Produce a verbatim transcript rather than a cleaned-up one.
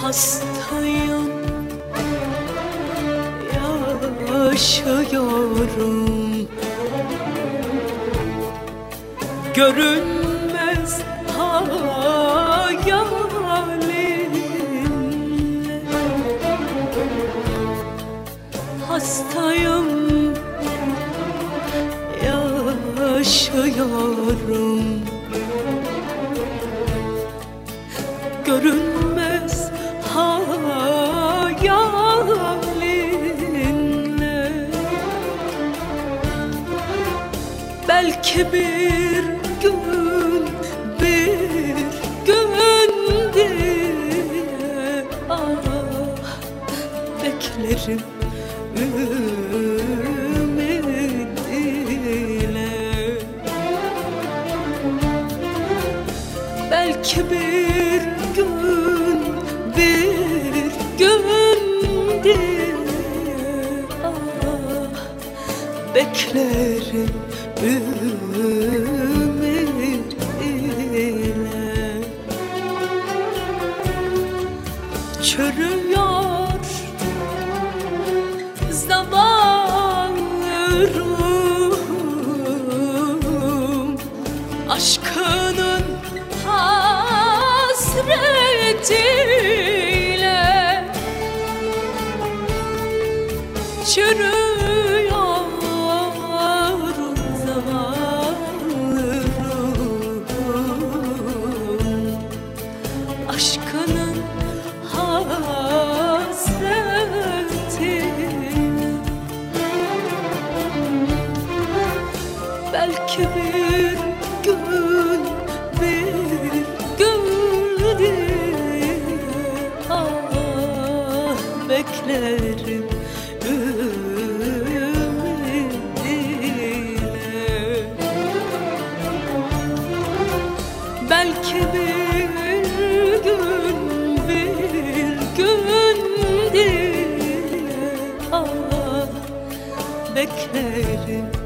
hastayım, yaşıyorum. Görünmez hayalinle hastayım, yaşıyorum. Görünmez hayalinle belki bir gün, bir gün diye ah beklerim ümit ile. Belki bir gün, bir gün diye ah beklerim ümit ile. Çürüyor zamanlarım, aşkının hasretiyle. Çürüyor zamanlarım, aşkının hasretiyle. Belki bir gün, bir gün diye ah beklerim ümit ile. Belki bir gün, bir gün diye ah beklerim